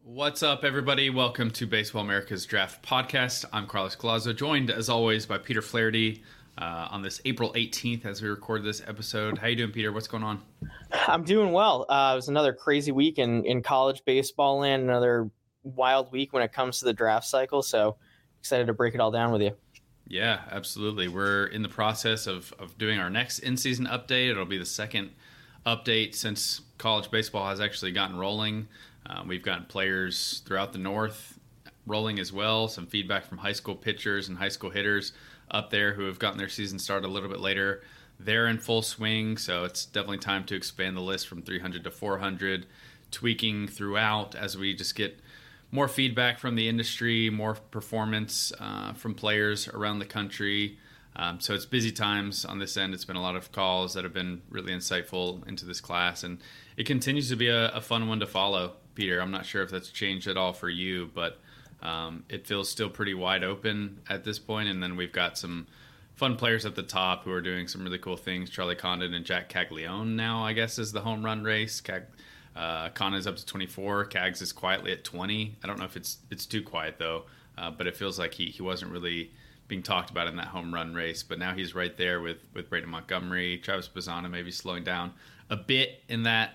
What's up, everybody? Welcome to Baseball America's Draft Podcast. I'm Carlos Collazo, joined as always by Peter Flaherty on this April 18th as we record this episode. How you doing, Peter? What's going on? I'm doing well. It was another crazy week in college baseball land, another wild week when it comes to the draft cycle. So excited to break it all down with you. Yeah, absolutely. We're in the process of doing our next in-season update. It'll be the second update since college baseball has actually gotten rolling. We've gotten players throughout the North rolling as well. Some feedback from high school pitchers and high school hitters up there who have gotten their season started a little bit later. They're in full swing, so it's definitely time to expand the list from 300 to 400, tweaking throughout as we just get more feedback from the industry, more performance from players around the country. So it's busy times on this end. It's been a lot of calls that have been really insightful into this class, and it continues to be a fun one to follow. Peter, I'm not sure if that's changed at all for you, but it feels still pretty wide open at this point. And then we've got some fun players at the top who are doing some really cool things. Charlie Condon and Jack Caglione now, I guess, is the home run race. Condon's up to 24. Cags is quietly at 20. I don't know if it's too quiet, though, but it feels like he wasn't really being talked about in that home run race. But now he's right there with Braden Montgomery. Travis Bazzana maybe slowing down a bit in that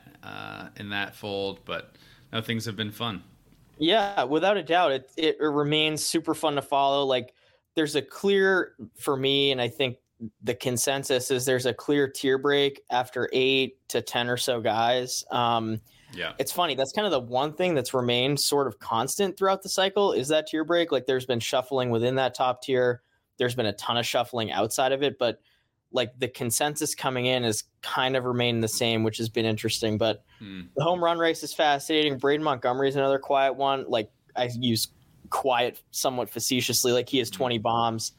fold, but no, things have been fun. Yeah, without a doubt, it remains super fun to follow. Like, there's a clear, for me, and I think the consensus is there's a clear tier break after 8 to 10 or so guys. Yeah, it's funny. That's kind of the one thing that's remained sort of constant throughout the cycle is that tier break. Like, there's been shuffling within that top tier. There's been a ton of shuffling outside of it, but like the consensus coming in has kind of remained the same, which has been interesting. But the home run race is fascinating. Braden Montgomery is another quiet one. Like, I use quiet somewhat facetiously. Like, he has 20 bombs.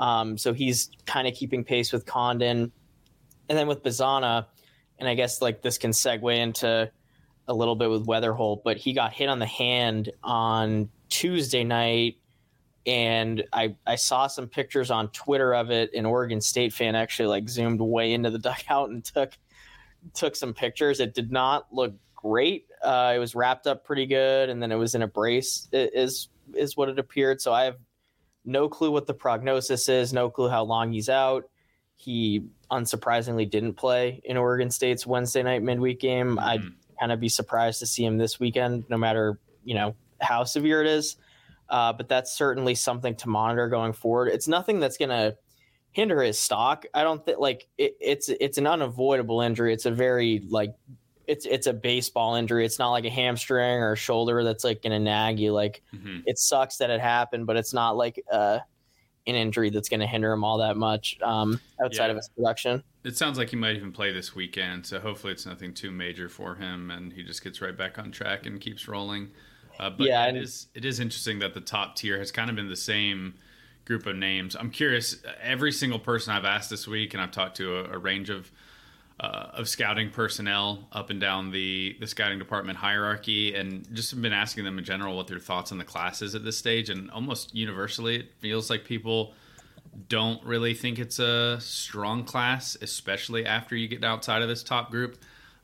So he's kind of keeping pace with Condon. And then with Bazzana, and I guess like this can segue into a little bit with Weatherholt, but he got hit on the hand on Tuesday night. And I saw some pictures on Twitter of it. An Oregon State fan actually like zoomed way into the dugout and took some pictures. It did not look great. It was wrapped up pretty good, and then it was in a brace is what it appeared. So I have no clue what the prognosis is, no clue how long he's out. He unsurprisingly didn't play in Oregon State's Wednesday night midweek game. I'd kind of be surprised to see him this weekend, no matter, how severe it is. But that's certainly something to monitor going forward. It's nothing that's going to hinder his stock. I don't think it's an unavoidable injury. It's a very it's a baseball injury. It's not like a hamstring or a shoulder that's like going to nag you. Like it sucks that it happened, but it's not like an injury that's going to hinder him all that much outside of his production. It sounds like he might even play this weekend, so hopefully it's nothing too major for him and he just gets right back on track and keeps rolling. But it is interesting that the top tier has kind of been the same group of names. I'm curious, every single person I've asked this week, and I've talked to a range of scouting personnel up and down the scouting department hierarchy, and just been asking them in general what their thoughts on the class is at this stage. And almost universally, it feels like people don't really think it's a strong class, especially after you get outside of this top group.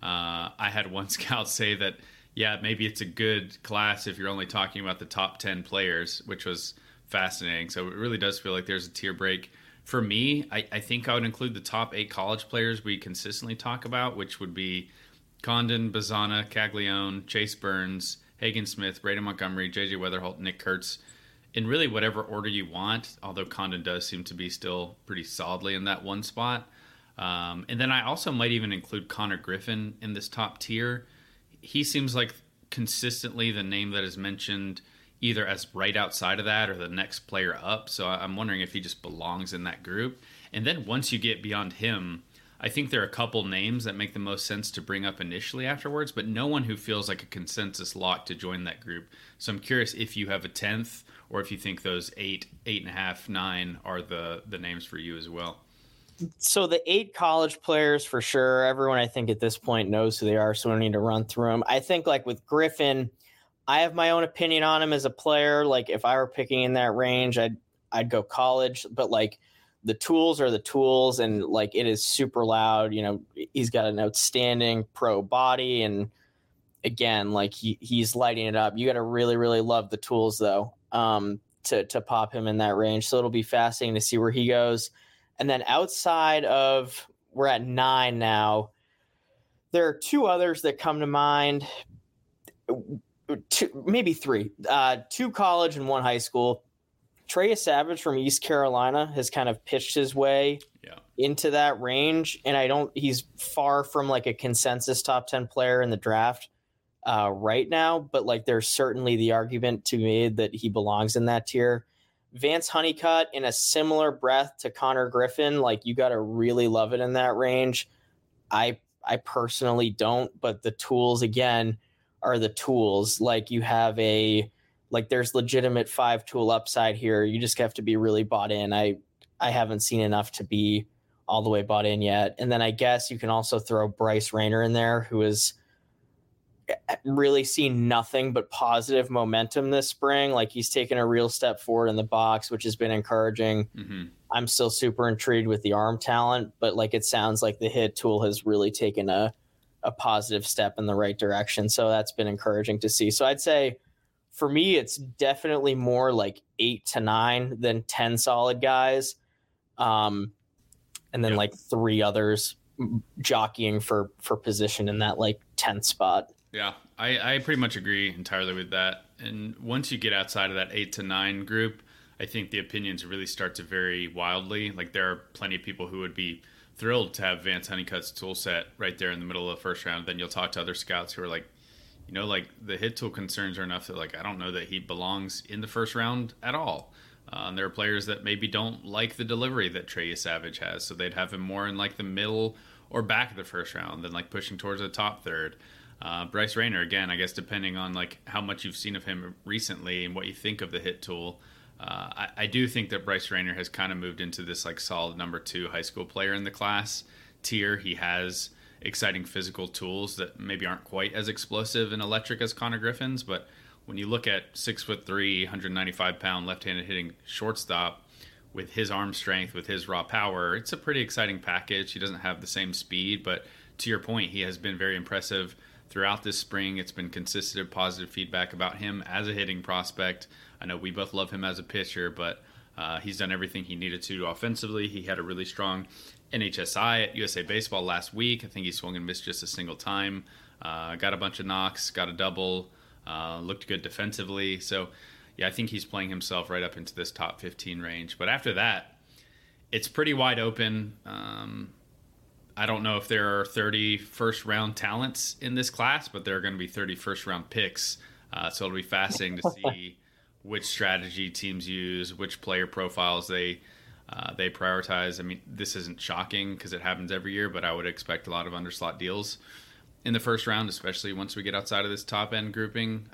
I had one scout say that, yeah, maybe it's a good class if you're only talking about the top 10 players, which was fascinating. So it really does feel like there's a tier break. For me, I think I would include the top 8 college players we consistently talk about, which would be Condon, Bazzana, Caglione, Chase Burns, Hagen Smith, Braden Montgomery, J.J. Weatherholt, Nick Kurtz, in really whatever order you want, although Condon does seem to be still pretty solidly in that one spot. And then I also might even include Connor Griffin in this top tier. He seems like consistently the name that is mentioned either as right outside of that or the next player up. So I'm wondering if he just belongs in that group. And then once you get beyond him, I think there are a couple names that make the most sense to bring up initially afterwards, but no one who feels like a consensus lock to join that group. So I'm curious if you have a 10th or if you think those 8, 8.5, 9 are the names for you as well. So the 8 college players for sure. Everyone I think at this point knows who they are, so we don't need to run through them. I think like with Griffin, I have my own opinion on him as a player. Like if I were picking in that range, I'd go college, but like the tools are the tools, and like it is super loud. He's got an outstanding pro body, and again, like he's lighting it up. You got to really, really love the tools though, to pop him in that range. So it'll be fascinating to see where he goes. And then outside of, we're at 9 now. There are 2 others that come to mind. 2, maybe 3. 2 college and 1 high school. Trey Savage from East Carolina has kind of pitched his way into that range, and he's far from like a consensus top 10 player in the draft right now, but like there's certainly the argument to be made that he belongs in that tier. Vance Honeycutt, in a similar breath to Connor Griffin, like you got to really love it in that range. I personally don't, but the tools again are the tools. Like you have there's legitimate 5-tool upside here. You just have to be really bought in. I haven't seen enough to be all the way bought in yet. And then I guess you can also throw Bryce Rayner in there, who has really seen nothing but positive momentum this spring. Like he's taken a real step forward in the box, which has been encouraging. Mm-hmm. I'm still super intrigued with the arm talent, but like it sounds like the hit tool has really taken a positive step in the right direction. So that's been encouraging to see. So I'd say for me, it's definitely more like 8 to 9 than 10 solid guys. And then like 3 others jockeying for position in that like 10th spot. Yeah, I pretty much agree entirely with that. And once you get outside of that 8 to 9 group, I think the opinions really start to vary wildly. Like there are plenty of people who would be thrilled to have Vance Honeycutt's tool set right there in the middle of the first round. Then you'll talk to other scouts who are like, like the hit tool concerns are enough that like I don't know that he belongs in the first round at all. And there are players that maybe don't like the delivery that Trey Savage has, so they'd have him more in like the middle or back of the first round than like pushing towards the top third. Bryce Rayner, again, I guess depending on like how much you've seen of him recently and what you think of the hit tool, I do think that Bryce Rayner has kind of moved into this like solid number 2 high school player in the class tier. He has exciting physical tools that maybe aren't quite as explosive and electric as Connor Griffin's, but when you look at 6'3", 195-pound left-handed hitting shortstop with his arm strength, with his raw power, it's a pretty exciting package. He doesn't have the same speed, but to your point, he has been very impressive throughout this spring. It's been consistent positive feedback about him as a hitting prospect. I know we both love him as a pitcher, but he's done everything he needed to offensively. He had a really strong NHSI at USA Baseball last week. I think he swung and missed just a single time. Got a bunch of knocks, got a double, looked good defensively. So, yeah, I think he's playing himself right up into this top 15 range. But after that, it's pretty wide open. I don't know if there are 30 first-round talents in this class, but there are going to be 30 first-round picks. So it'll be fascinating to see which strategy teams use, which player profiles they prioritize. I mean, this isn't shocking because it happens every year, but I would expect a lot of underslot deals in the first round, especially once we get outside of this top-end grouping.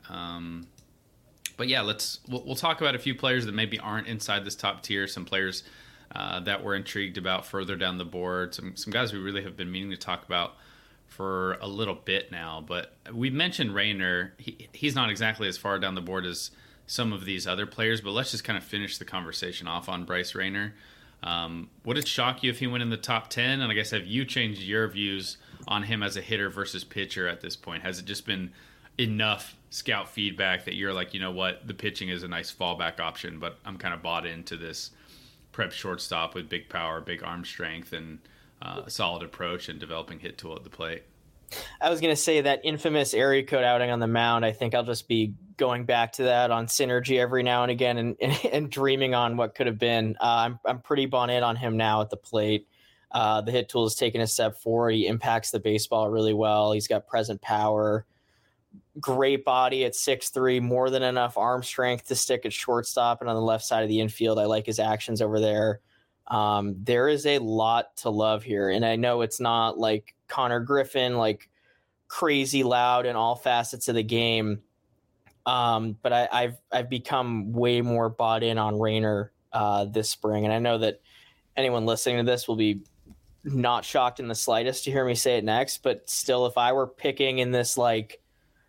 But yeah, we'll talk about a few players that maybe aren't inside this top tier, some players that we're intrigued about further down the board, some guys we really have been meaning to talk about for a little bit now. But we mentioned Rayner. He's not exactly as far down the board as some of these other players, but let's just kind of finish the conversation off on Bryce Rayner. Would it shock you if he went in the top 10? And I guess have you changed your views on him as a hitter versus pitcher at this point? Has it just been enough scout feedback that you're like, you know what, the pitching is a nice fallback option, but I'm kind of bought into this prep shortstop with big power, big arm strength, and a solid approach and developing hit tool at the plate? I was going to say that infamous area code outing on the mound. I think I'll just be going back to that on Synergy every now and again and dreaming on what could have been. I'm pretty bought in on him now at the plate. The hit tool has taken a step forward. He impacts the baseball really well. He's got present power, great body at 6'3", more than enough arm strength to stick at shortstop and on the left side of the infield. I like his actions over there. There is a lot to love here. And I know it's not like Connor Griffin, like crazy loud in all facets of the game. But I've become way more bought in on Rayner this spring. And I know that anyone listening to this will be not shocked in the slightest to hear me say it next, but still, if I were picking in this, like,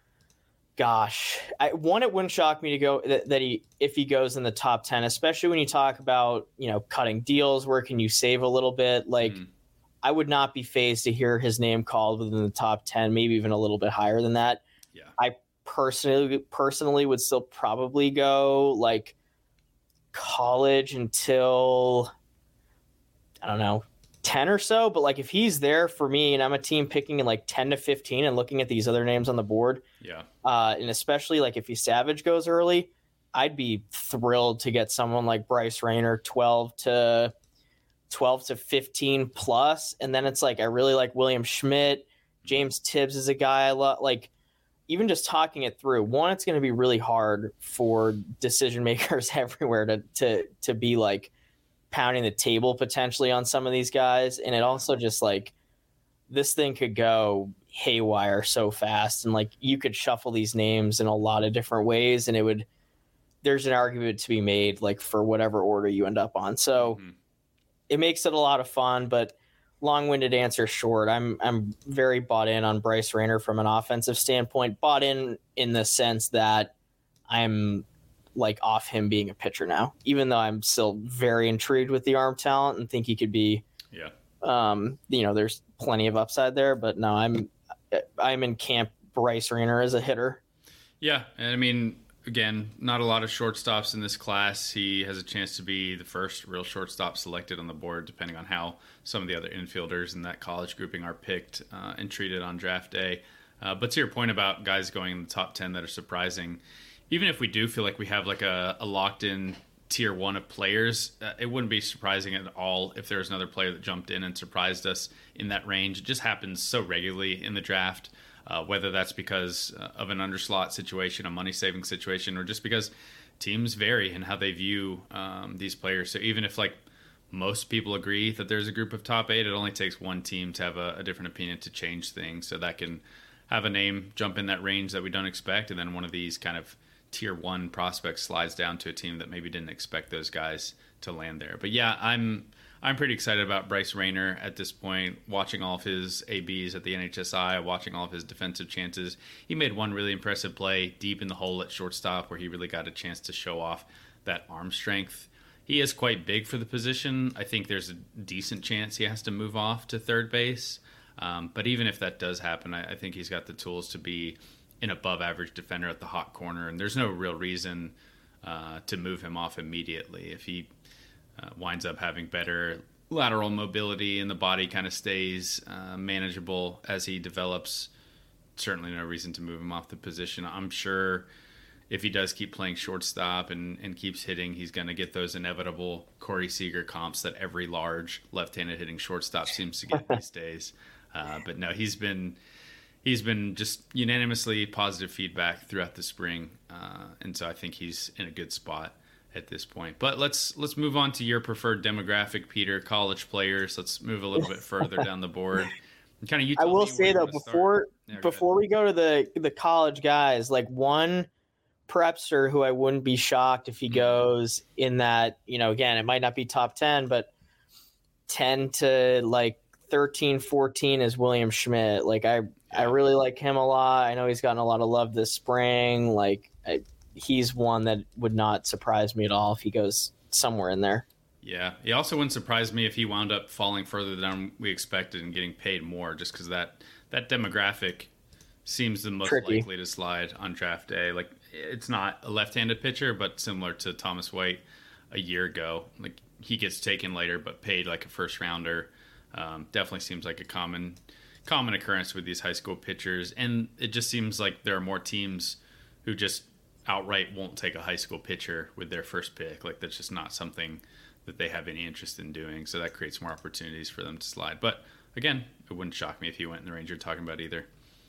it wouldn't shock me to go if he goes in the top 10, especially when you talk about, cutting deals, where can you save a little bit? Like, I would not be fazed to hear his name called within the top 10, maybe even a little bit higher than that. Yeah. I personally would still probably go like college until, I don't know, 10 or so. But like if he's there for me and I'm a team picking in like 10 to 15 and looking at these other names on the board, yeah, and especially like if he Savage goes early, I'd be thrilled to get someone like Bryce Rayner 12 to 15 plus. And then it's like I really like William Schmidt. James Tibbs is a guy I love. Like, even just talking it through, one, it's going to be really hard for decision makers everywhere to be like pounding the table potentially on some of these guys. And it also just like, this thing could go haywire so fast, and like you could shuffle these names in a lot of different ways, and there's an argument to be made like for whatever order you end up on. So it makes it a lot of fun, but long-winded answer short, I'm very bought in on Bryce Rayner from an offensive standpoint. Bought in the sense that I'm like off him being a pitcher now, even though I'm still very intrigued with the arm talent and think he could be. Yeah. There's plenty of upside there, but no, I'm in camp Bryce Rayner as a hitter. Yeah, and I mean, again, not a lot of shortstops in this class. He has a chance to be the first real shortstop selected on the board, depending on how some of the other infielders in that college grouping are picked and treated on draft day. But to your point about guys going in the top 10 that are surprising, even if we do feel like we have like a locked-in tier 1 of players, it wouldn't be surprising at all if there's another player that jumped in and surprised us in that range. It just happens so regularly in the draft. Whether that's because of an underslot situation, a money-saving situation, or just because teams vary in how they view these players. So even if like most people agree that there's a group of top 8, it only takes one team to have a different opinion to change things. So that can have a name jump in that range that we don't expect, and then one of these kind of tier 1 prospects slides down to a team that maybe didn't expect those guys to land there. But yeah, I'm pretty excited about Bryce Rayner at this point, watching all of his ABs at the NHSI, watching all of his defensive chances. He made one really impressive play deep in the hole at shortstop where he really got a chance to show off that arm strength. He is quite big for the position. I think there's a decent chance he has to move off to third base. But even if that does happen, I think he's got the tools to be an above-average defender at the hot corner, and there's no real reason to move him off immediately. If he winds up having better lateral mobility and the body kind of stays manageable as he develops, certainly no reason to move him off the position. I'm sure if he does keep playing shortstop and keeps hitting, he's going to get those inevitable Corey Seager comps that every large left-handed hitting shortstop seems to get these days. But no, he's been just unanimously positive feedback throughout the spring, and so I think he's in a good spot at this point. But let's move on to your preferred demographic, Peter. College players. Let's move a little bit further down the board. Kind of, I will say though, before we go to the college guys, like one prepster who I wouldn't be shocked if he goes in that, again, it might not be top 10, but 10 to like 13, 14 is William Schmidt. Like I really like him a lot. I know he's gotten a lot of love this spring. Like he's one that would not surprise me at all if he goes somewhere in there. Yeah. He also wouldn't surprise me if he wound up falling further than we expected and getting paid more, just because that demographic seems the most likely to slide on draft day. Like, it's not a left-handed pitcher, but similar to Thomas White a year ago. Like, he gets taken later but paid like a first rounder. Definitely seems like a common occurrence with these high school pitchers. And it just seems like there are more teams who just outright won't take a high school pitcher with their first pick. Like, that's just not something that they have any interest in doing. So that creates more opportunities for them to slide. But again, it wouldn't shock me if he went in the range you're talking about either.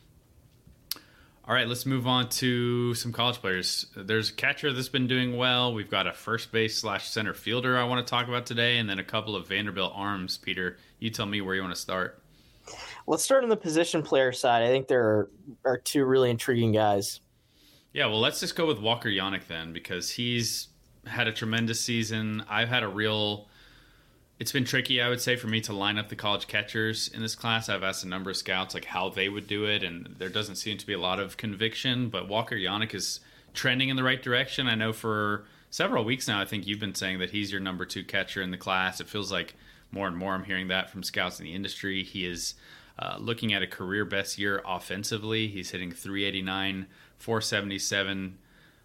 All right, let's move on to some college players. There's a catcher that's been doing well. We've got a first base / center fielder I want to talk about today, and then a couple of Vanderbilt arms. Peter, you tell me where you want to start. Let's start on the position player side. I think there are two really intriguing guys. Yeah, well, let's just go with Walker Yannick then, because he's had a tremendous season. It's been tricky, I would say, for me to line up the college catchers in this class. I've asked a number of scouts like how they would do it, and there doesn't seem to be a lot of conviction, but Walker Yannick is trending in the right direction. I know for several weeks now, I think you've been saying that he's your number 2 catcher in the class. It feels like more and more I'm hearing that from scouts in the industry. He is Looking at a career best year offensively, he's hitting 389, 477,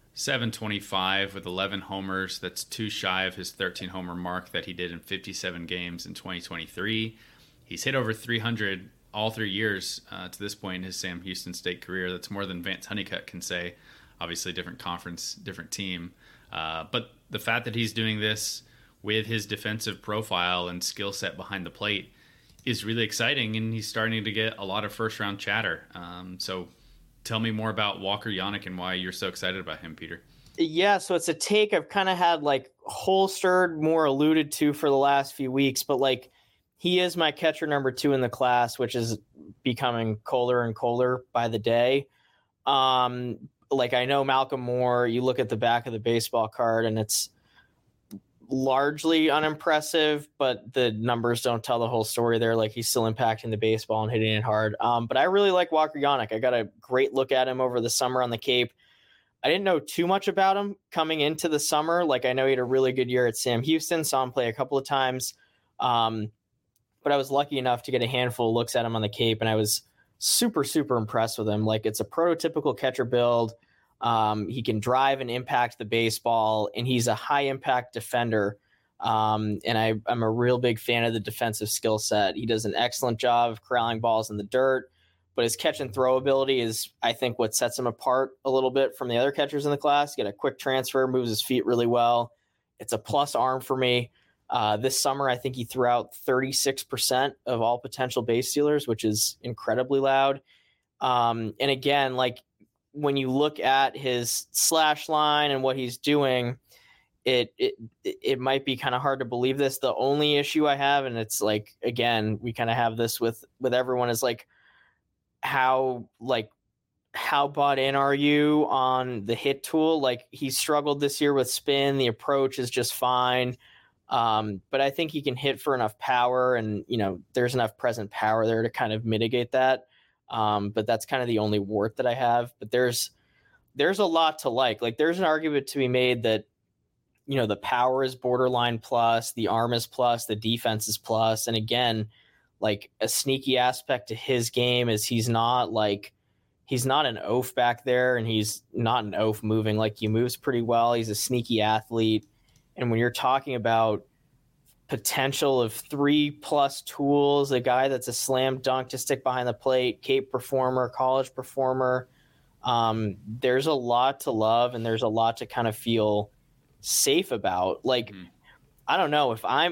725 with 11 homers. That's 2 shy of his 13 homer mark that he did in 57 games in 2023. He's hit over 300 all 3 years to this point in his Sam Houston State career. That's more than Vance Honeycutt can say. Obviously, different conference, different team. But the fact that he's doing this with his defensive profile and skill set behind the plate is really exciting, and he's starting to get a lot of first-round chatter. So tell me more about Walker Yannick and why you're so excited about him, Peter. Yeah, so it's a take I've kind of had like holstered, more alluded to for the last few weeks, but like he is my catcher number 2 in the class, which is becoming colder and colder by the day. Like I know Malcolm Moore, you look at the back of the baseball card and it's largely unimpressive, but the numbers don't tell the whole story there. Like he's still impacting the baseball and hitting it hard. But I really like Walker Yannick. I got a great look at him over the summer on the Cape. I didn't know too much about him coming into the summer. Like I know he had a really good year at Sam Houston, saw him play a couple of times. But I was lucky enough to get a handful of looks at him on the Cape, and I was super, super impressed with him. Like it's a prototypical catcher build. He can drive and impact the baseball, and he's a high impact defender. And I'm a real big fan of the defensive skill set. He does an excellent job of corralling balls in the dirt, but his catch and throw ability is, I think, what sets him apart a little bit from the other catchers in the class. Get a quick transfer, moves his feet really well. It's a plus arm for me. This summer, I think he threw out 36% of all potential base stealers, which is incredibly loud. And again, like, when you look at his slash line and what he's doing, it might be kind of hard to believe this. The only issue I have, and it's like, again, we kind of have this with everyone, is like how bought in are you on the hit tool? Like he struggled this year with spin. The approach is just fine. But I think he can hit for enough power, and there's enough present power there to kind of mitigate that. But that's kind of the only wart that I have. But there's a lot to like. Like there's an argument to be made that, the power is borderline plus, the arm is plus, the defense is plus. And again, like a sneaky aspect to his game is he's not an oaf back there, and he's not an oaf moving. Like he moves pretty well. He's a sneaky athlete. And when you're talking about potential of 3+ tools, a guy that's a slam dunk to stick behind the plate, Cape performer, college performer, there's a lot to love, and there's a lot to kind of feel safe about. Like, I don't know if I'm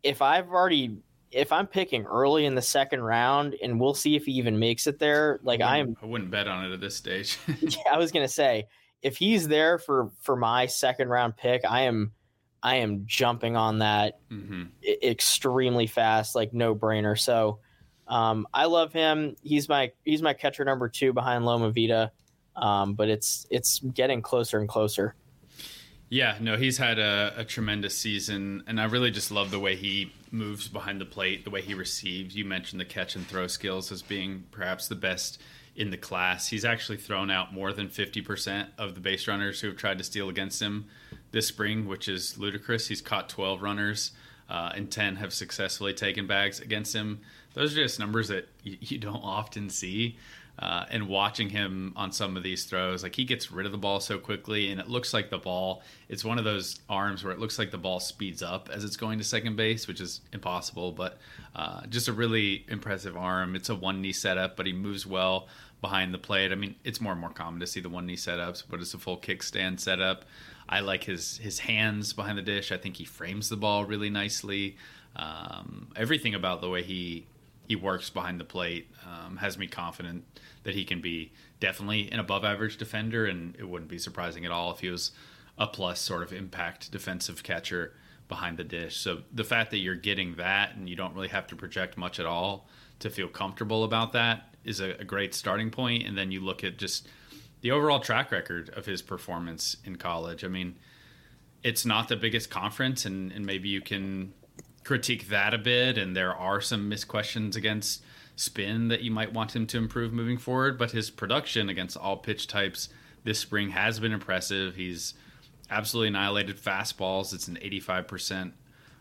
picking early in the second round, and we'll see if he even makes it there. Like I wouldn't bet on it at this stage. Yeah, I was going to say, if he's there for my second round pick, I am jumping on that extremely fast, like no brainer. So I love him. He's my catcher number 2 behind Loma Vida. But it's getting closer and closer. Yeah, no, he's had a tremendous season, and I really just love the way he moves behind the plate, the way he receives. You mentioned the catch and throw skills as being perhaps the best in the class. He's actually thrown out more than 50% of the base runners who have tried to steal against him this spring, which is ludicrous. He's caught 12 runners, and 10 have successfully taken bags against him. Those are just numbers that you don't often see. And watching him on some of these throws, like he gets rid of the ball so quickly, and it looks like the ball, it's one of those arms where it looks like the ball speeds up as it's going to second base, which is impossible, but just a really impressive arm. It's a one knee setup, but he moves well behind the plate. I mean, it's more and more common to see the one knee setups, but it's a full kickstand setup. I like his hands behind the dish. I think he frames the ball really nicely. Everything about the way he works behind the plate has me confident that he can be definitely an above average defender, and it wouldn't be surprising at all if he was a plus sort of impact defensive catcher behind the dish. So the fact that you're getting that and you don't really have to project much at all to feel comfortable about that is a great starting point. And then you look at just the overall track record of his performance in college. I mean, it's not the biggest conference, and maybe you can critique that a bit, and there are some missed questions against spin that you might want him to improve moving forward, but his production against all pitch types this spring has been impressive. He's absolutely annihilated fastballs. It's an 85%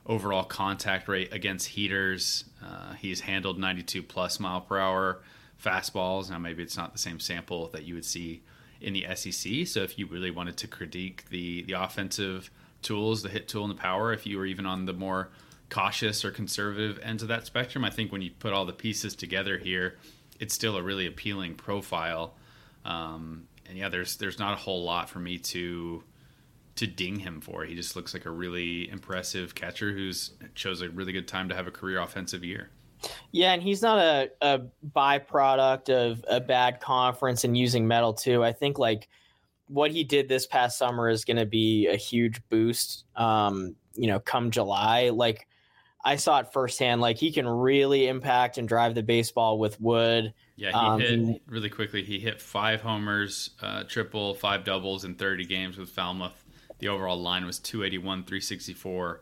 overall contact rate against heaters. He's handled 92 plus mile per hour fastballs. Now, maybe it's not the same sample that you would see in the SEC. So if you really wanted to critique the offensive tools, the hit tool and the power, if you were even on the more cautious or conservative ends of that spectrum, I think when you put all the pieces together here, it's still a really appealing profile. And yeah, there's not a whole lot for me to ding him for. He just looks like a really impressive catcher who's chose a really good time to have a career offensive year. Yeah, and he's not a byproduct of a bad conference and using metal too. I think like what he did this past summer is going to be a huge boost. Come July, like I saw it firsthand. Like he can really impact and drive the baseball with wood. Yeah, he hit 5 homers, triple, 5 doubles in 30 games with Falmouth. The overall line was 281, 364,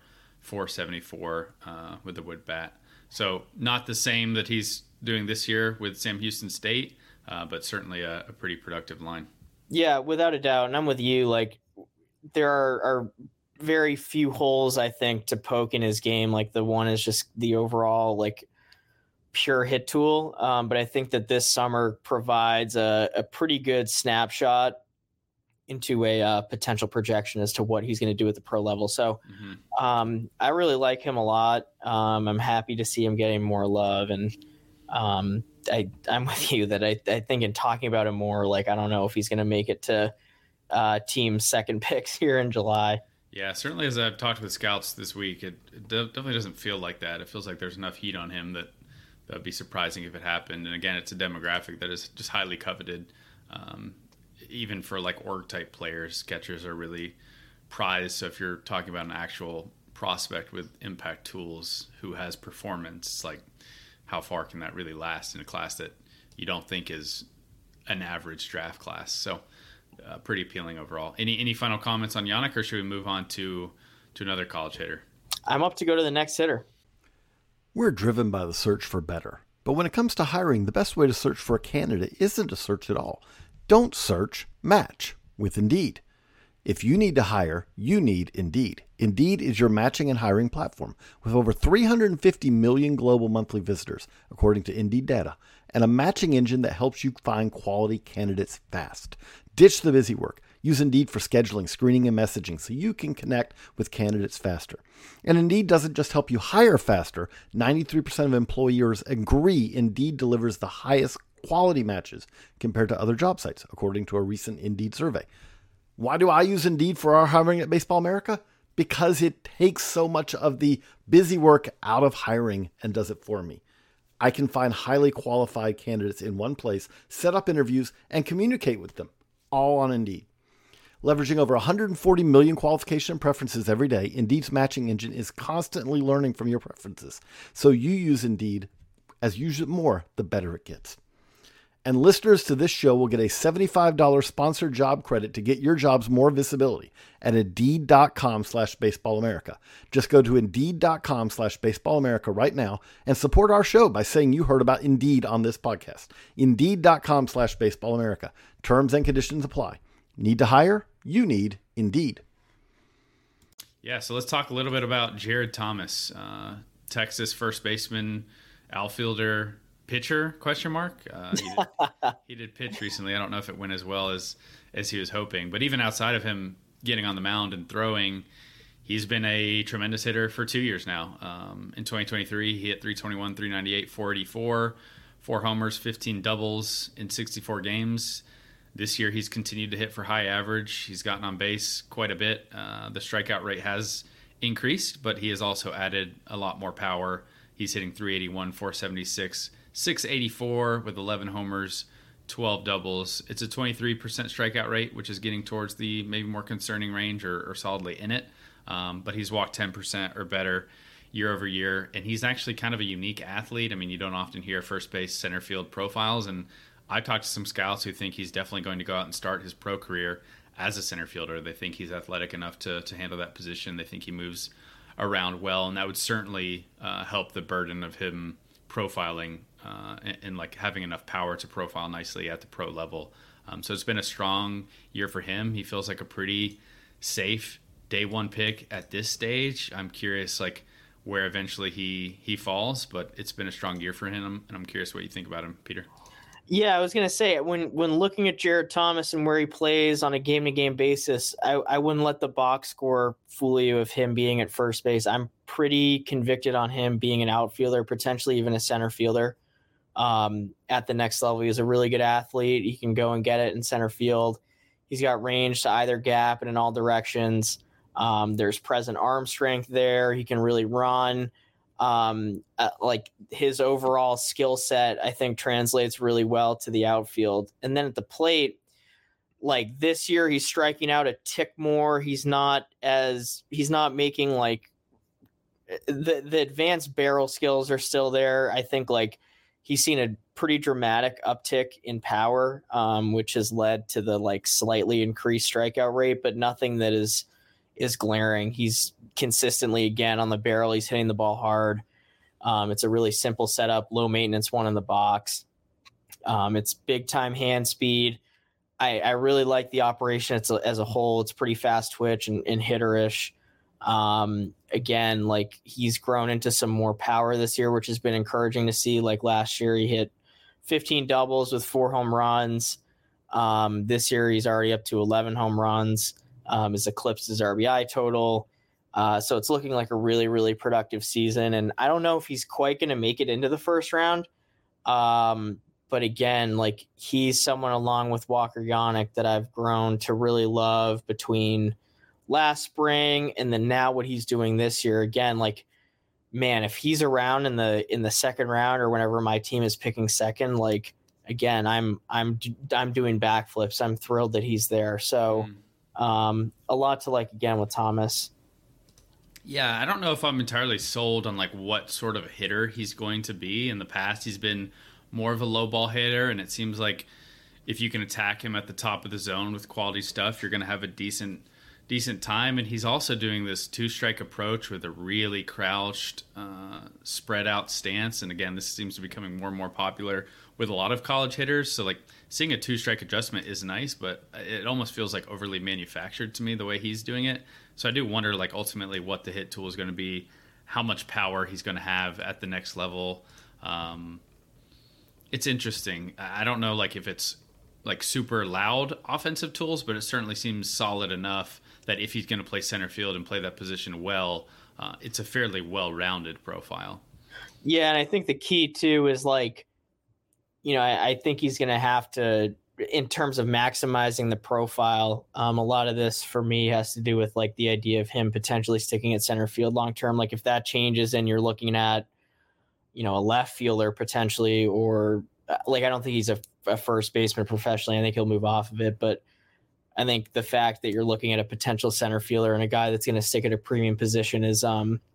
474 with the wood bat. So not the same that he's doing this year with Sam Houston State, but certainly a pretty productive line. Yeah, without a doubt. And I'm with you. Like there are very few holes, I think, to poke in his game. Like the one is just the overall like pure hit tool. But I think that this summer provides a pretty good snapshot into a potential projection as to what he's going to do at the pro level. So I really like him a lot. I'm happy to see him getting more love. And I'm with you that I think in talking about him more, like, I don't know if he's going to make it to team's second picks here in July. Yeah, certainly as I've talked with scouts this week, it definitely doesn't feel like that. It feels like there's enough heat on him that would be surprising if it happened. And again, it's a demographic that is just highly coveted. Even for like org type players, catchers are really prized. So if you're talking about an actual prospect with impact tools who has performance, like how far can that really last in a class that you don't think is an average draft class? So pretty appealing overall. Any final comments on Yannick, or should we move on to another college hitter? I'm up to go to the next hitter. We're driven by the search for better. But when it comes to hiring, the best way to search for a candidate isn't to search at all. Don't search, match with Indeed. If you need to hire, you need Indeed. Indeed is your matching and hiring platform with over 350 million global monthly visitors, according to Indeed data, and a matching engine that helps you find quality candidates fast. Ditch the busy work. Use Indeed for scheduling, screening, and messaging so you can connect with candidates faster. And Indeed doesn't just help you hire faster. 93% of employers agree Indeed delivers the highest quality matches compared to other job sites, according to a recent Indeed survey. Why do I use Indeed for our hiring at Baseball America? Because it takes so much of the busy work out of hiring and does it for me. I can find highly qualified candidates in one place, set up interviews, and communicate with them, all on Indeed. Leveraging over 140 million qualification preferences every day, Indeed's matching engine is constantly learning from your preferences. So you use Indeed. As you use it more, the better it gets. And listeners to this show will get a $75 sponsored job credit to get your jobs more visibility at Indeed.com/BaseballAmerica. Just go to Indeed.com/BaseballAmerica right now and support our show by saying you heard about Indeed on this podcast. Indeed.com/BaseballAmerica. Terms and conditions apply. Need to hire? You need Indeed. Yeah, so let's talk a little bit about Jared Thomas, Texas first baseman, outfielder, pitcher, question mark. He did pitch recently. I don't know if it went as well as he was hoping, but even outside of him getting on the mound and throwing, he's been a tremendous hitter for 2 years now. In 2023, he hit 321, 398, 484, 4 homers, 15 doubles in 64 games. This year, he's continued to hit for high average. He's gotten on base quite a bit. The strikeout rate has increased, but he has also added a lot more power. He's hitting 381, 476, 684 with 11 homers, 12 doubles. It's a 23% strikeout rate, which is getting towards the maybe more concerning range or solidly in it. But he's walked 10% or better year over year. And he's actually kind of a unique athlete. I mean, you don't often hear first base, center field profiles. And I talked to some scouts who think he's definitely going to go out and start his pro career as a center fielder. They think he's athletic enough to handle that position. They think he moves around well, and that would certainly help the burden of him profiling and like having enough power to profile nicely at the pro level. So it's been a strong year for him. He feels like a pretty safe day one pick at this stage. I'm curious, like, where eventually he falls. But it's been a strong year for him, and I'm curious what you think about him, Peter. Yeah, I was going to say, when looking at Jared Thomas and where he plays on a game-to-game basis, I wouldn't let the box score fool you of him being at first base. I'm pretty convicted on him being an outfielder, potentially even a center fielder at the next level. He's a really good athlete. He can go and get it in center field. He's got range to either gap and in all directions. There's present arm strength there. He can really run. Like his overall skill set, I think translates really well to the outfield. And then at the plate, like this year, he's striking out a tick more. He's not making like the advanced barrel skills are still there. I think like he's seen a pretty dramatic uptick in power, which has led to the like slightly increased strikeout rate, but nothing that is glaring. He's consistently, again, on the barrel. He's hitting the ball hard. It's a really simple setup, low maintenance one in the box. It's big time hand speed. I really like the operation as a whole. It's pretty fast twitch and hitterish. Again, like he's grown into some more power this year, which has been encouraging to see. Like last year, he hit 15 doubles with 4 home runs. This year, he's already up to 11 home runs. Has eclipsed his RBI total. So it's looking like a really, really productive season. And I don't know if he's quite going to make it into the first round. But again, like he's someone along with Walker Yonick that I've grown to really love between last spring and then now what he's doing this year. Again, like, man, if he's around in the second round or whenever my team is picking second, like, again, I'm doing backflips. I'm thrilled that he's there. So a lot to like, again, with Thomas. Yeah, I don't know if I'm entirely sold on like what sort of hitter he's going to be. In the past, he's been more of a low ball hitter, and it seems like if you can attack him at the top of the zone with quality stuff, you're going to have a decent time. And he's also doing this 2-strike approach with a really crouched, spread out stance. And again, this seems to be becoming more and more popular with a lot of college hitters. So like seeing a 2-strike adjustment is nice, but it almost feels like overly manufactured to me the way he's doing it. So I do wonder like ultimately what the hit tool is going to be, how much power he's going to have at the next level. It's interesting. I don't know like if it's like super loud offensive tools, but it certainly seems solid enough that if he's going to play center field and play that position well, it's a fairly well-rounded profile. Yeah, and I think the key too is like, you know, I think he's going to have to, in terms of maximizing the profile, a lot of this for me has to do with like the idea of him potentially sticking at center field long term. Like if that changes and you're looking at, you know, a left fielder potentially, or like I don't think he's a first baseman professionally. I think he'll move off of it, but I think the fact that you're looking at a potential center fielder and a guy that's going to stick at a premium position is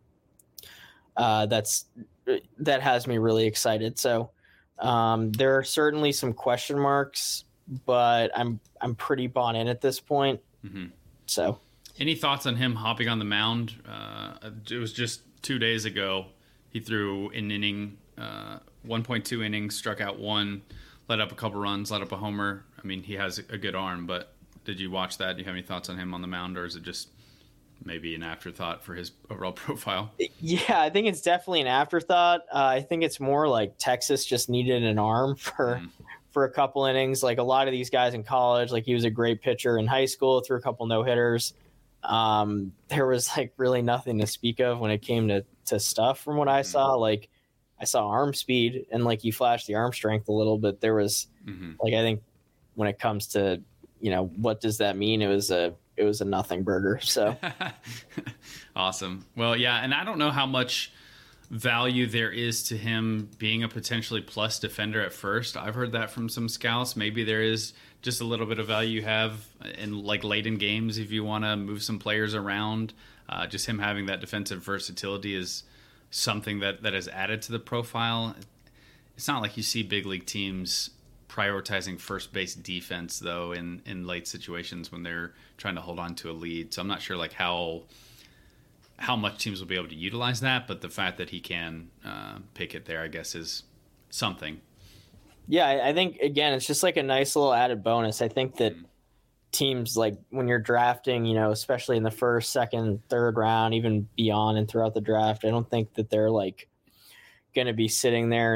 that has me really excited. So there are certainly some question marks, but I'm pretty bought in at this point. Mm-hmm. So, any thoughts on him hopping on the mound? It was just 2 days ago. He threw an inning, 1.2 innings, struck out 1, let up a couple runs, let up a homer. I mean, he has a good arm, but did you watch that? Do you have any thoughts on him on the mound, or is it just maybe an afterthought for his overall profile? Yeah, I think it's definitely an afterthought. I think it's more like Texas just needed an arm for a couple innings. Like a lot of these guys in college, like he was a great pitcher in high school, threw a couple no-hitters. There was like really nothing to speak of when it came to stuff from what I saw. Like I saw arm speed and like he flashed the arm strength a little bit. There was like, I think when it comes to, you know, what does that mean? It was a nothing burger. So awesome. Well, yeah. And I don't know how much value there is to him being a potentially plus defender at first. I've heard that from some scouts. Maybe there is just a little bit of value you have in like late in games if you want to move some players around. Just him having that defensive versatility is something that has added to the profile. It's not like you see big league teams prioritizing first base defense though in late situations when they're trying to hold on to a lead. So I'm not sure like how much teams will be able to utilize that, but the fact that he can pick it there, I guess, is something. Yeah, I think, again, it's just like a nice little added bonus. I think that teams, like when you're drafting, especially in the first, second, third round, even beyond and throughout the draft, I don't think that they're like going to be sitting there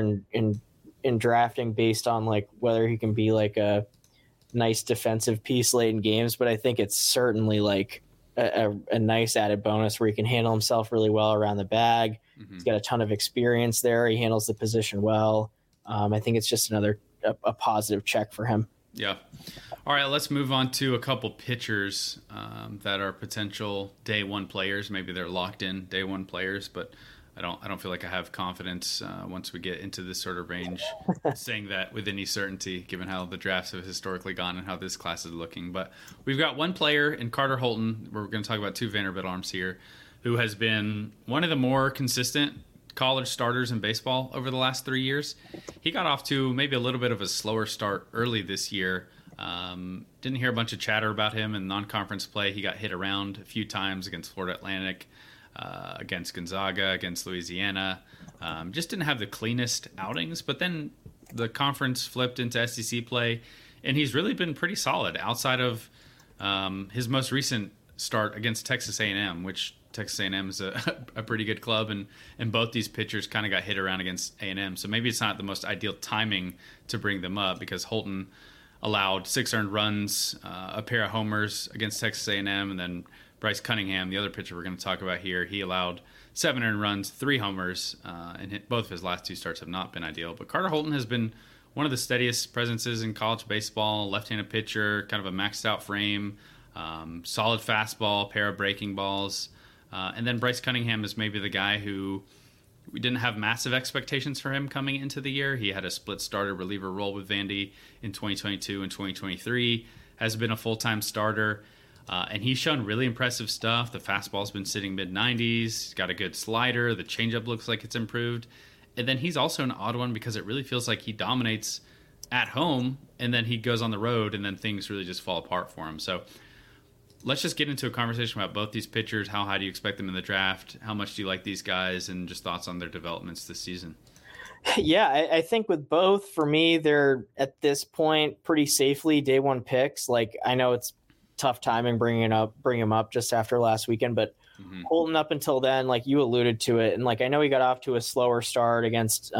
and drafting based on like whether he can be like a nice defensive piece late in games. But I think it's certainly like a nice added bonus where he can handle himself really well around the bag. Mm-hmm. He's got a ton of experience there. He handles the position well. I think it's just another a positive check for him. Yeah. All right, let's move on to a couple pitchers that are potential day one players. Maybe they're locked in day one players, but I don't feel like I have confidence once we get into this sort of range saying that with any certainty, given how the drafts have historically gone and how this class is looking. But we've got one player in Carter Holton. We're going to talk about two Vanderbilt arms here, who has been one of the more consistent college starters in baseball over the last 3 years. He got off to maybe a little bit of a slower start early this year. Didn't hear a bunch of chatter about him in non-conference play. He got hit around a few times against Florida Atlantic, against Gonzaga, against Louisiana. Just didn't have the cleanest outings, but then the conference flipped into SEC play, and he's really been pretty solid outside of his most recent start against Texas A&M, which Texas A&M is a pretty good club, and both these pitchers kind of got hit around against A&M. So maybe it's not the most ideal timing to bring them up, because Holton allowed 6 earned runs, a pair of homers against Texas A&M, and then Bryce Cunningham, the other pitcher we're going to talk about here, he allowed 7 earned runs, 3 homers, and both of his last 2 starts have not been ideal. But Carter Holton has been one of the steadiest presences in college baseball, left-handed pitcher, kind of a maxed out frame, solid fastball, pair of breaking balls. And then Bryce Cunningham is maybe the guy who we didn't have massive expectations for him coming into the year. He had a split starter reliever role with Vandy in 2022 and 2023, has been a full-time starter, and he's shown really impressive stuff. The fastball's been sitting mid-90s. He's got a good slider. The changeup looks like it's improved. And then he's also an odd one because it really feels like he dominates at home, and then he goes on the road, and then things really just fall apart for him. So let's just get into a conversation about both these pitchers. How high do you expect them in the draft? How much do you like these guys? And just thoughts on their developments this season. Yeah, I think with both, for me, they're at this point pretty safely day one picks. Like, I know it's tough timing bring him up just after last weekend, but Holton up until then, like you alluded to it, and like I know he got off to a slower start against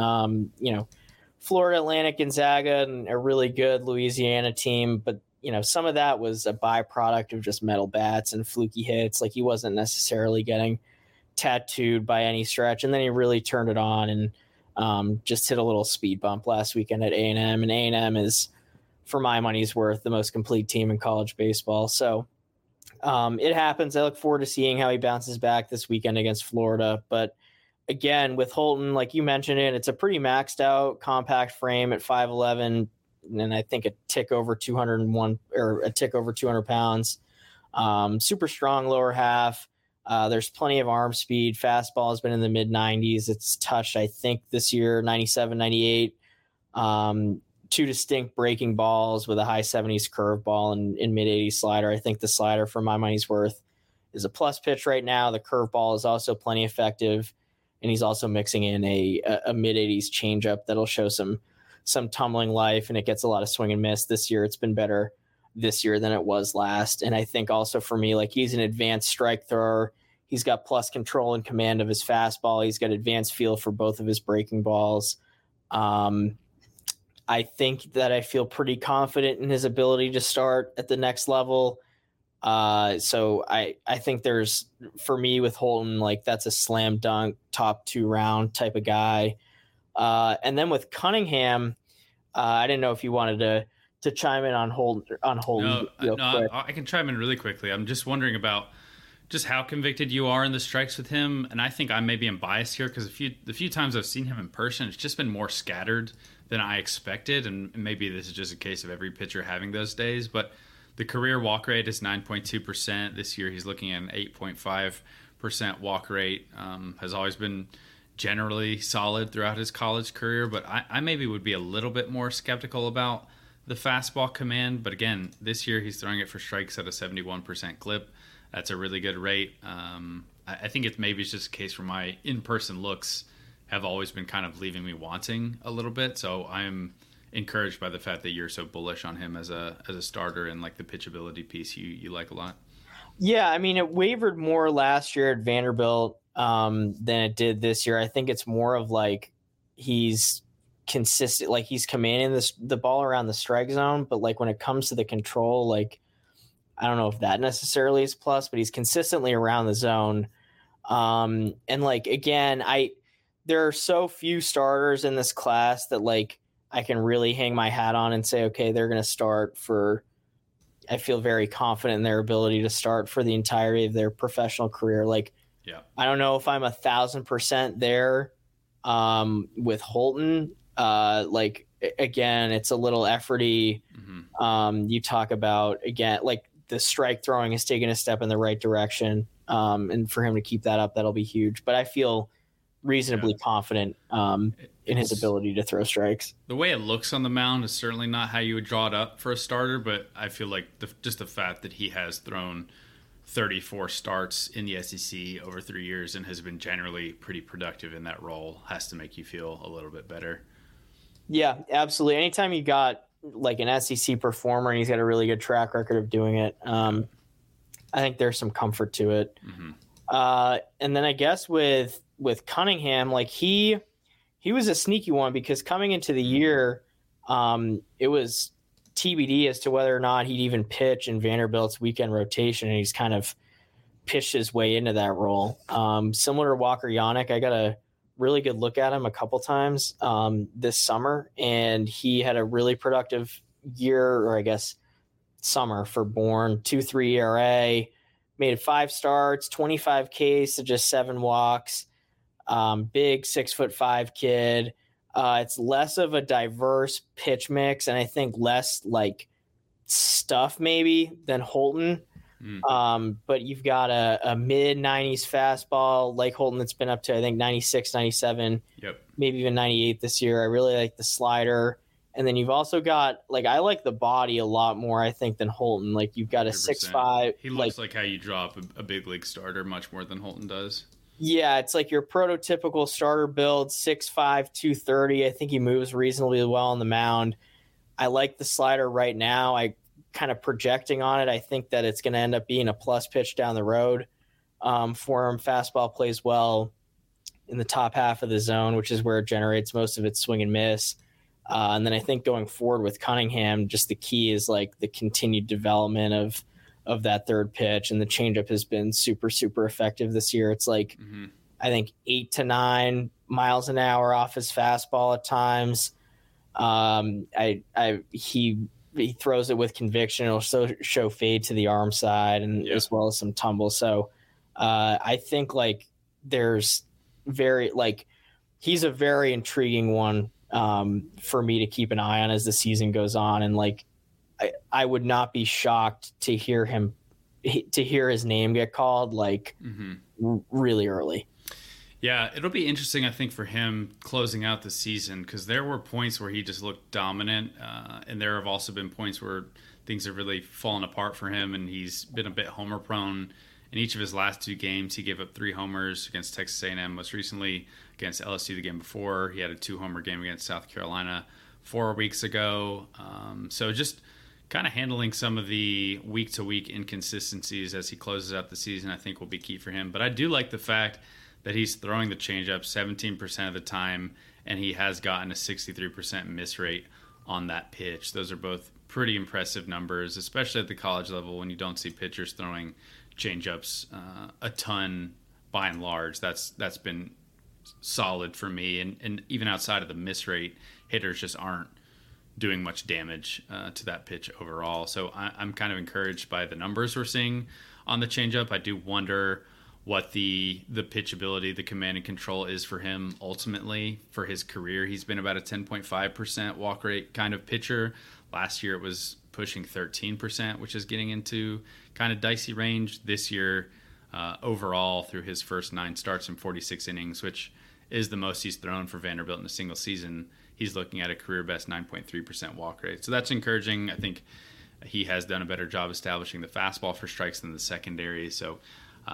Florida Atlantic, Gonzaga, and a really good Louisiana team, but some of that was a byproduct of just metal bats and fluky hits. Like, he wasn't necessarily getting tattooed by any stretch, and then he really turned it on and just hit a little speed bump last weekend at A&M, and A&M is, for my money's worth, the most complete team in college baseball. So it happens. I look forward to seeing how he bounces back this weekend against Florida. But again, with Holton, like you mentioned it's a pretty maxed out compact frame at 5'11", and I think a tick over 201 or a tick over 200 pounds. Super strong lower half. There's plenty of arm speed. Fastball has been in the mid 90s. It's touched, I think, this year 97, 98. 2 distinct breaking balls with a high 70s curveball and mid 80s slider. I think the slider, for my money's worth, is a plus pitch right now. The curveball is also plenty effective, and he's also mixing in a mid 80s changeup that'll show some tumbling life, and it gets a lot of swing and miss this year. It's been better this year than it was last. And I think also for me, like, he's an advanced strike thrower. He's got plus control and command of his fastball. He's got advanced feel for both of his breaking balls. I think that I feel pretty confident in his ability to start at the next level. So I think there's, for me with Holton, like, that's a slam dunk top 2 round type of guy. And then with Cunningham, I didn't know if you wanted to chime in on Holton. No, I can chime in really quickly. I'm just wondering about just how convicted you are in the strikes with him. And I think I maybe am biased here because the few times I've seen him in person, it's just been more scattered than I expected. And maybe this is just a case of every pitcher having those days. But the career walk rate is 9.2%. This year he's looking at an 8.5% walk rate. Has always been generally solid throughout his college career. But I maybe would be a little bit more skeptical about the fastball command. But again, this year he's throwing it for strikes at a 71% clip. That's a really good rate. I think it's just a case where my in-person looks have always been kind of leaving me wanting a little bit. So I'm encouraged by the fact that you're so bullish on him as a starter, and like the pitchability piece you like a lot. Yeah, I mean, it wavered more last year at Vanderbilt than it did this year. I think it's more of like he's consistent, like he's commanding the ball around the strike zone, but like when it comes to the control, like I don't know if that necessarily is plus, but he's consistently around the zone. And like again, there are so few starters in this class that like I can really hang my hat on and say, okay, they're going to start for. I feel very confident in their ability to start for the entirety of their professional career. Like, yeah, I don't know if I'm 1,000% there with Holton. Like again, it's a little efforty. Mm-hmm. You talk about again, like the strike throwing has taken a step in the right direction, and for him to keep that up, that'll be huge. But I feel reasonably confident in his ability to throw strikes. The way it looks on the mound is certainly not how you would draw it up for a starter, but I feel like just the fact that he has thrown 34 starts in the SEC over 3 years and has been generally pretty productive in that role has to make you feel a little bit better. Yeah, absolutely. Anytime you got like an SEC performer and he's got a really good track record of doing it, I think there's some comfort to it. Mm-hmm. And then I guess with Cunningham, like he was a sneaky one because coming into the year, it was TBD as to whether or not he'd even pitch in Vanderbilt's weekend rotation, and he's kind of pitched his way into that role. Similar to Walker Yannick, I got a really good look at him a couple times this summer, and he had a really productive year, or I guess summer for Bourne. 2.3 ERA, made 5 starts, 25 Ks to just 7 walks. Big 6'5" kid. It's less of a diverse pitch mix, and I think less like stuff maybe than Holton. But you've got a mid 90s fastball like Holton that's been up to I think 96, 97, maybe even 98 this year. I really like the slider. And then you've also got like I like the body a lot more I think than Holton. Like you've got a 6'5". He looks like how you drop a big league starter much more than Holton does. Yeah, it's like your prototypical starter build, 6'5", 230. I think he moves reasonably well on the mound. I like the slider right now. I kind of projecting on it. I think that it's going to end up being a plus pitch down the road for him. Fastball plays well in the top half of the zone, which is where it generates most of its swing and miss. And then I think going forward with Cunningham, just the key is like the continued development of that third pitch, and the changeup has been super, super effective this year. It's like, I think 8 to 9 miles an hour off his fastball at times. He throws it with conviction. It'll show fade to the arm side and as well as some tumble. So I think like there's he's a very intriguing one for me to keep an eye on as the season goes on. And like, I would not be shocked to hear his name get called like really early. Yeah, it'll be interesting, I think, for him closing out the season because there were points where he just looked dominant, and there have also been points where things have really fallen apart for him, and he's been a bit homer prone. In each of his last 2 games, he gave up 3 homers against Texas A&M, most recently against LSU the game before. He had a 2-homer game against South Carolina 4 weeks ago. So just kind of handling some of the week-to-week inconsistencies as he closes out the season, I think will be key for him. But I do like the fact that he's throwing the changeup 17% of the time, and he has gotten a 63% miss rate on that pitch. Those are both pretty impressive numbers, especially at the college level when you don't see pitchers throwing changeups a ton by and large. That's been solid for me, and even outside of the miss rate, hitters just aren't doing much damage to that pitch overall. So I'm kind of encouraged by the numbers we're seeing on the changeup. I do wonder what the pitchability, the command and control is for him ultimately for his career. He's been about a 10.5% walk rate kind of pitcher. Last year it was pushing 13%, which is getting into kind of dicey range. This year, overall, through his first 9 starts and 46 innings, which is the most he's thrown for Vanderbilt in a single season, he's looking at a career best 9.3% walk rate. So that's encouraging. I think he has done a better job establishing the fastball for strikes than the secondary. So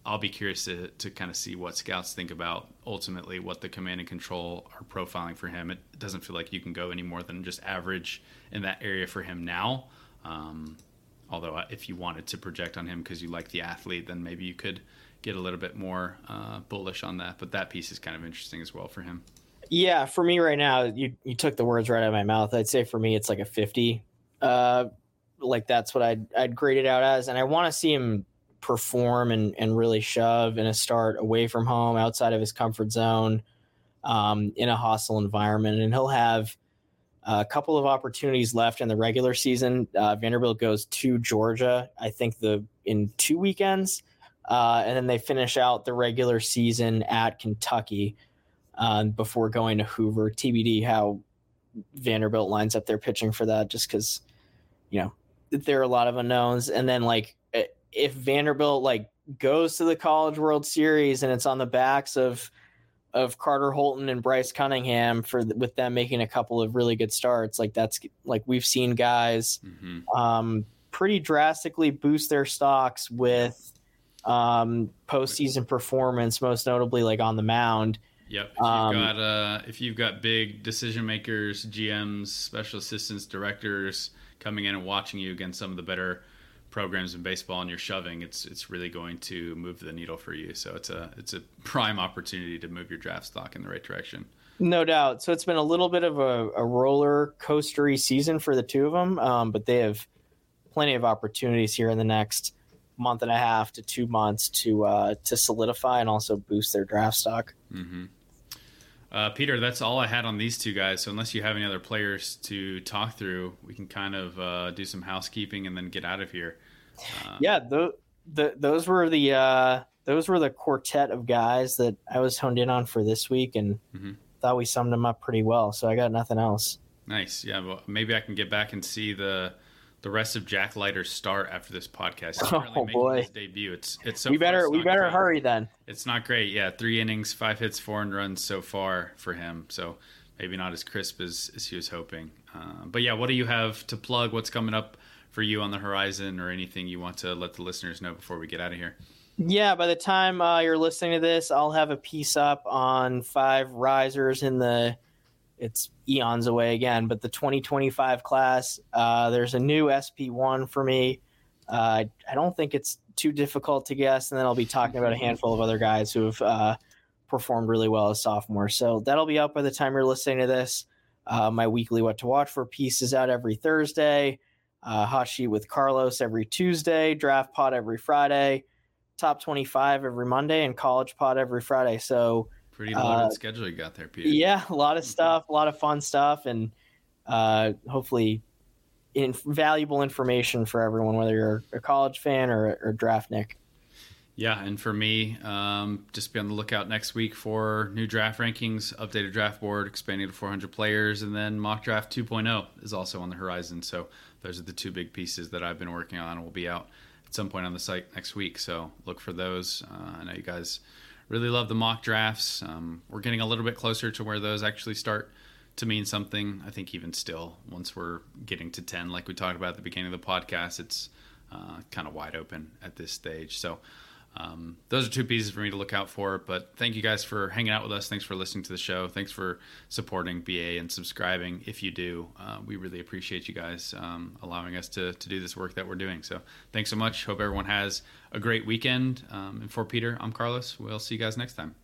I'll be curious to kind of see what scouts think about ultimately what the command and control are profiling for him. It doesn't feel like you can go any more than just average in that area for him now. Although if you wanted to project on him because you like the athlete, then maybe you could get a little bit more bullish on that. But that piece is kind of interesting as well for him. Yeah, for me right now, you took the words right out of my mouth. I'd say for me, it's like a 50. Like that's what I'd grade it out as. And I want to see him perform and really shove in a start away from home, outside of his comfort zone, in a hostile environment. And he'll have a couple of opportunities left in the regular season. Vanderbilt goes to Georgia, I think in 2 weekends. And then they finish out the regular season at Kentucky before going to Hoover. TBD how Vanderbilt lines up their pitching for that, just because, there are a lot of unknowns. And then like if Vanderbilt like goes to the College World Series and it's on the backs of Carter Holton and Bryce Cunningham with them making a couple of really good starts, like that's like we've seen guys pretty drastically boost their stocks with postseason performance, most notably like on the mound. Yep. If you've got big decision makers, GMs, special assistants, directors coming in and watching you against some of the better programs in baseball, and you're shoving, it's really going to move the needle for you. So it's a prime opportunity to move your draft stock in the right direction. No doubt. So it's been a little bit of a roller coastery season for the two of them, but they have plenty of opportunities here in the next month and a half to 2 months to solidify and also boost their draft stock. Mm-hmm. Peter, that's all I had on these two guys. So unless you have any other players to talk through, we can kind of do some housekeeping and then get out of here. Those were the quartet of guys that I was honed in on for this week, and thought we summed them up pretty well. So I got nothing else. Nice. Yeah. Well, maybe I can get back and see the rest of Jack Leiter's start after this podcast. Oh boy, his debut. It's so we better hurry then. It's not great. Yeah, 3 innings, 5 hits, 4 earned runs so far for him. So maybe not as crisp as he was hoping. But yeah, what do you have to plug? What's coming up for you on the horizon, or anything you want to let the listeners know before we get out of here? Yeah, by the time you're listening to this, I'll have a piece up on 5 risers in it's eons away again, but the 2025 class. There's a new SP1 for me. I don't think it's too difficult to guess, and then I'll be talking about a handful of other guys who have performed really well as sophomores. So that'll be out by the time you're listening to this. My weekly What to Watch For piece is out every Thursday. Hot Sheet with Carlos every Tuesday. Draft Pod every Friday. Top 25 every Monday, and College Pod every Friday. So pretty loaded schedule you got there, Peter. Yeah, a lot of stuff, a lot of fun stuff, and hopefully valuable information for everyone, whether you're a college fan or draftnik. Yeah, and for me, just be on the lookout next week for new draft rankings, updated draft board, expanding to 400 players, and then mock draft 2.0 is also on the horizon. So those are the 2 big pieces that I've been working on and will be out at some point on the site next week. So look for those. I know you guys really love the mock drafts. We're getting a little bit closer to where those actually start to mean something. I think even still, once we're getting to 10, like we talked about at the beginning of the podcast, it's kind of wide open at this stage. So those are 2 pieces for me to look out for. But thank you guys for hanging out with us. Thanks for listening to the show. Thanks for supporting BA and subscribing. If you do, we really appreciate you guys allowing us to do this work that we're doing. So thanks so much. Hope everyone has a great weekend. And for Peter, I'm Carlos. We'll see you guys next time.